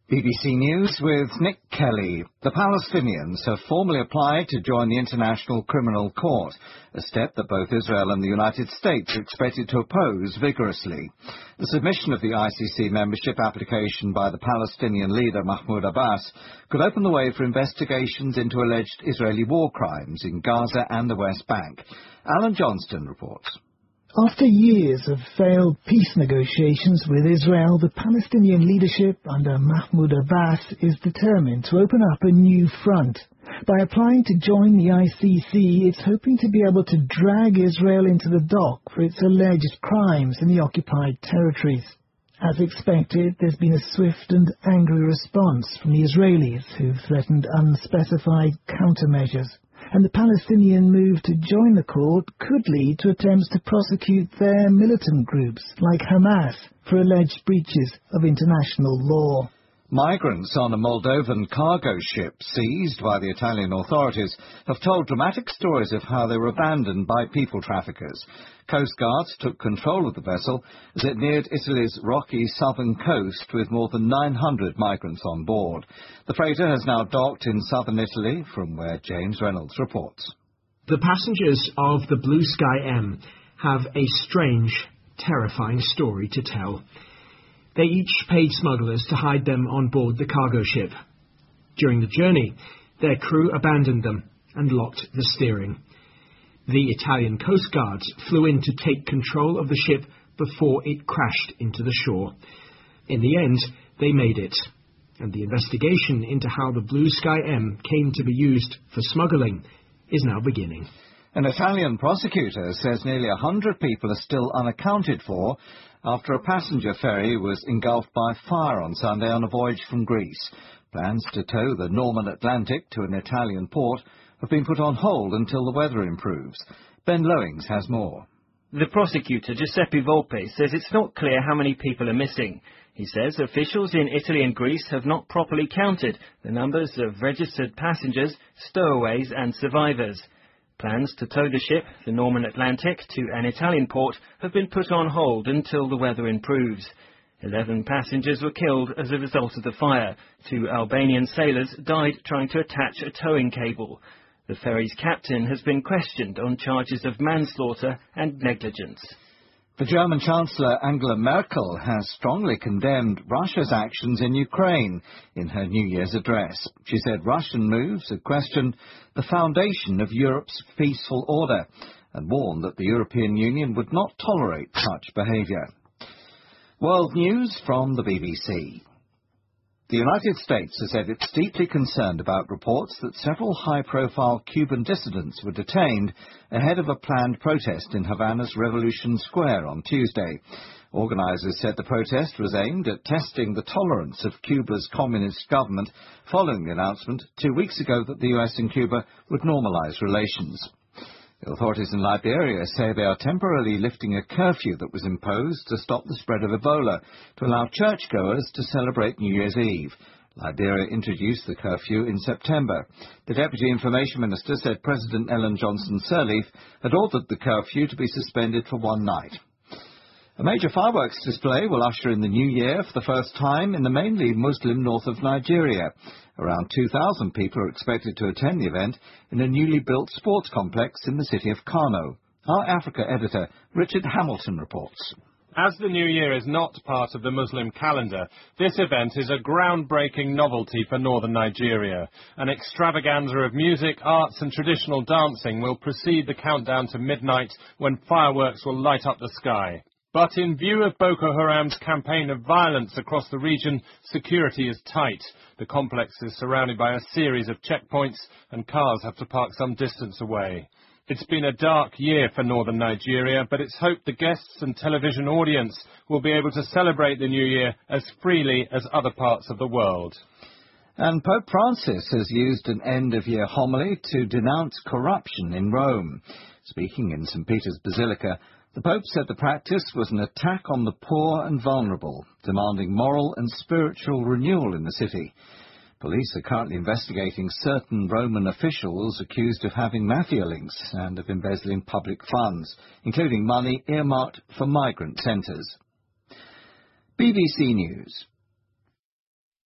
BBC News with Nick Kelly. The Palestinians have formally applied to join the International Criminal Court, a step that both Israel and the United States are expected to oppose vigorously. The submission of the ICC membership application by the Palestinian leader Mahmoud Abbas could open the way for investigations into alleged Israeli war crimes in Gaza and the West Bank. Alan Johnston reports. After years of failed peace negotiations with Israel, the Palestinian leadership under Mahmoud Abbas is determined to open up a new front. By applying to join the ICC, it's hoping to be able to drag Israel into the dock for its alleged crimes in the occupied territories. As expected, there's been a swift and angry response from the Israelis, who've threatened unspecified countermeasures. And the Palestinian move to join the court could lead to attempts to prosecute their militant groups, like Hamas, for alleged breaches of international law. Migrants on a Moldovan cargo ship seized by the Italian authorities have told dramatic stories of how they were abandoned by people traffickers. Coast Guards took control of the vessel as it neared Italy's rocky southern coast with more than 900 migrants on board. The freighter has now docked in southern Italy, from where James Reynolds reports. The passengers of the Blue Sky M have a strange, terrifying story to tell. They each paid smugglers to hide them on board the cargo ship. During the journey, their crew abandoned them and locked the steering. The Italian Coast Guards flew in to take control of the ship before it crashed into the shore. In the end, they made it, and the investigation into how the Blue Sky M came to be used for smuggling is now beginning. An Italian prosecutor says nearly 100 people are still unaccounted for after a passenger ferry was engulfed by fire on Sunday on a voyage from Greece. Plans to tow the Norman Atlantic to an Italian port have been put on hold until the weather improves. Ben Lowings has more. The prosecutor, Giuseppe Volpe, says it's not clear how many people are missing. He says officials in Italy and Greece have not properly counted the numbers of registered passengers, stowaways and survivors. Plans to tow the ship, the Norman Atlantic, to an Italian port have been put on hold until the weather improves. 11 passengers were killed as a result of the fire. 2 Albanian sailors died trying to attach a towing cable. The ferry's captain has been questioned on charges of manslaughter and negligence. The German Chancellor Angela Merkel has strongly condemned Russia's actions in Ukraine in her New Year's address. She said Russian moves had questioned the foundation of Europe's peaceful order and warned that the European Union would not tolerate such behaviour. World news from the BBC. The United States has said it's deeply concerned about reports that several high-profile Cuban dissidents were detained ahead of a planned protest in Havana's Revolution Square on Tuesday. Organisers said the protest was aimed at testing the tolerance of Cuba's communist government following the announcement 2 weeks ago that the US and Cuba would normalise relations. The authorities in Liberia say they are temporarily lifting a curfew that was imposed to stop the spread of Ebola to allow churchgoers to celebrate New Year's Eve. Liberia introduced the curfew in September. The Deputy Information Minister said President Ellen Johnson Sirleaf had ordered the curfew to be suspended for one night. A major fireworks display will usher in the new year for the first time in the mainly Muslim north of Nigeria. Around 2,000 people are expected to attend the event in a newly built sports complex in the city of Kano. Our Africa editor, Richard Hamilton, reports. As the new year is not part of the Muslim calendar, this event is a groundbreaking novelty for northern Nigeria. An extravaganza of music, arts and traditional dancing will precede the countdown to midnight when fireworks will light up the sky. But in view of Boko Haram's campaign of violence across the region, security is tight. The complex is surrounded by a series of checkpoints and cars have to park some distance away. It's been a dark year for northern Nigeria, but it's hoped the guests and television audience will be able to celebrate the new year as freely as other parts of the world. And Pope Francis has used an end-of-year homily to denounce corruption in Rome. Speaking in St. Peter's Basilica, the Pope said the practice was an attack on the poor and vulnerable, demanding moral and spiritual renewal in the city. Police are currently investigating certain Roman officials accused of having mafia links and of embezzling public funds, including money earmarked for migrant centres. BBC News.